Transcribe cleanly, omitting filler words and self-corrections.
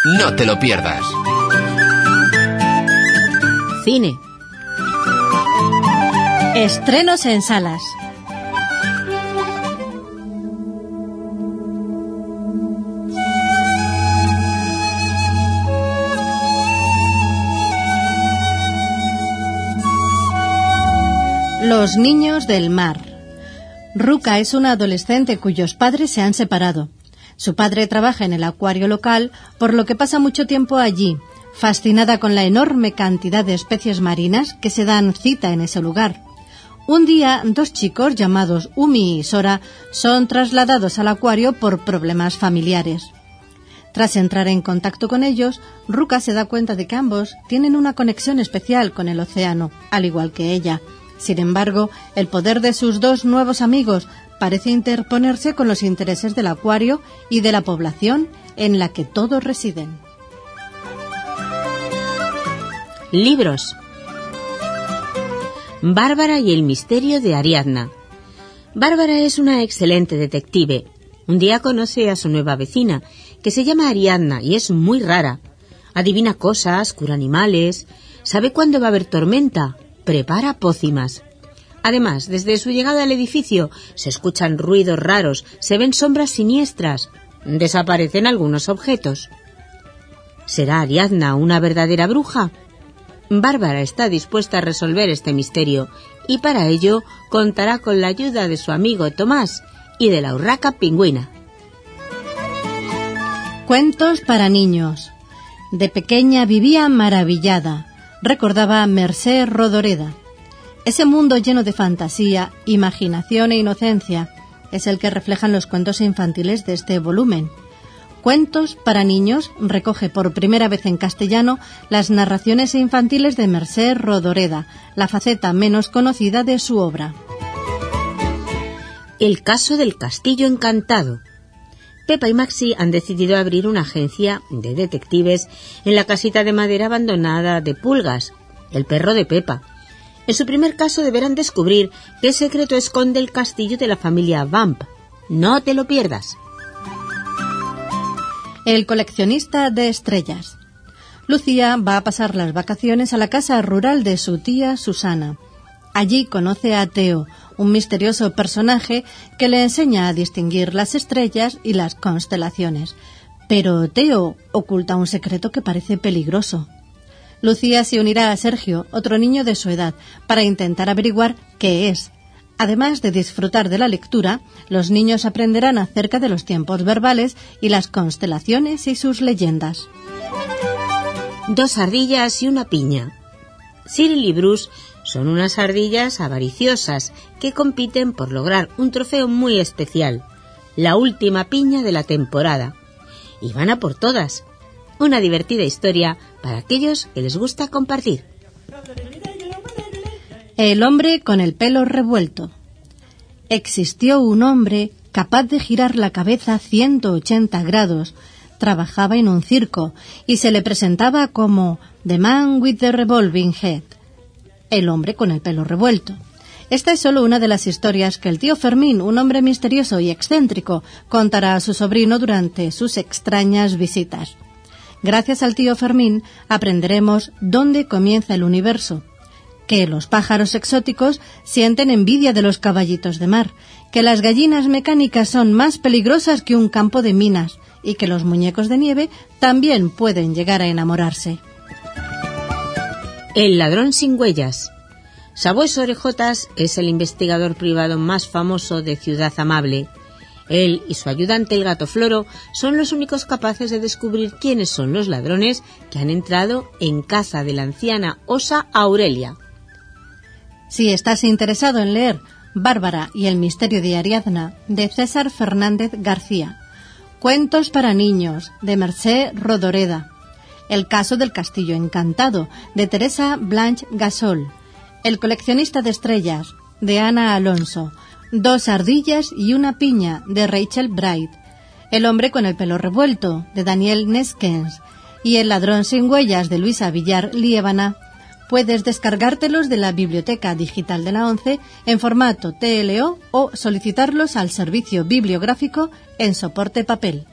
No te lo pierdas. Cine. Estrenos en salas. Los niños del mar. Ruka es una adolescente cuyos padres se han separado. Su padre trabaja en el acuario local, por lo que pasa mucho tiempo allí, fascinada con la enorme cantidad de especies marinas que se dan cita en ese lugar. Un día, dos chicos llamados Umi y Sora son trasladados al acuario por problemas familiares. Tras entrar en contacto con ellos, Ruka se da cuenta de que ambos tienen una conexión especial con el océano, al igual que ella. Sin embargo, el poder de sus dos nuevos amigos parece interponerse con los intereses del acuario y de la población en la que todos residen. Libros. Bárbara y el misterio de Ariadna. Bárbara es una excelente detective. Un día conoce a su nueva vecina, que se llama Ariadna y es muy rara. Adivina cosas, cura animales, sabe cuándo va a haber tormenta, prepara pócimas. Además, desde su llegada al edificio se escuchan ruidos raros, se ven sombras siniestras, desaparecen algunos objetos. ¿Será Ariadna una verdadera bruja? Bárbara está dispuesta a resolver este misterio y para ello contará con la ayuda de su amigo Tomás y de la urraca pingüina. Cuentos para niños. De pequeña vivía maravillada. Recordaba Mercè Rodoreda. Ese mundo lleno de fantasía, imaginación e inocencia es el que reflejan los cuentos infantiles de este volumen. Cuentos para niños recoge por primera vez en castellano las narraciones infantiles de Mercè Rodoreda, la faceta menos conocida de su obra. El caso del castillo encantado. Pepa y Maxi han decidido abrir una agencia de detectives en la casita de madera abandonada de Pulgas, el perro de Pepa. En su primer caso deberán descubrir qué secreto esconde el castillo de la familia Vamp. No te lo pierdas. El coleccionista de estrellas. Lucía va a pasar las vacaciones a la casa rural de su tía Susana. Allí conoce a Teo, un misterioso personaje que le enseña a distinguir las estrellas y las constelaciones. Pero Teo oculta un secreto que parece peligroso. Lucía se unirá a Sergio, otro niño de su edad, para intentar averiguar qué es. Además de disfrutar de la lectura, los niños aprenderán acerca de los tiempos verbales y las constelaciones y sus leyendas. Dos ardillas y una piña. Cyril y Bruce son unas ardillas avariciosas que compiten por lograr un trofeo muy especial, la última piña de la temporada. Y van a por todas. Una divertida historia para aquellos que les gusta compartir. El hombre con el pelo revuelto. Existió un hombre capaz de girar la cabeza 180 grados. Trabajaba en un circo y se le presentaba como The Man with the Revolving Head. El hombre con el pelo revuelto. Esta es solo una de las historias que el tío Fermín, un hombre misterioso y excéntrico, contará a su sobrino durante sus extrañas visitas. Gracias al tío Fermín aprenderemos dónde comienza el universo, que los pájaros exóticos sienten envidia de los caballitos de mar, que las gallinas mecánicas son más peligrosas que un campo de minas y que los muñecos de nieve también pueden llegar a enamorarse. El ladrón sin huellas. Sabueso Orejotas es el investigador privado más famoso de Ciudad Amable. Él y su ayudante el gato Floro son los únicos capaces de descubrir quiénes son los ladrones que han entrado en casa de la anciana osa Aurelia. Si estás interesado en leer Bárbara y el misterio de Ariadna, de César Fernández García, Cuentos para niños, de Mercè Rodoreda, El caso del castillo encantado, de Teresa Blanch Gasol, El coleccionista de estrellas, de Ana Alonso, Dos ardillas y una piña, de Rachel Bright, El hombre con el pelo revuelto, de Daniel Neskens, y El ladrón sin huellas, de Luisa Villar Liébana. Puedes descargártelos de la Biblioteca Digital de la ONCE en formato TLO o solicitarlos al servicio bibliográfico en soporte papel.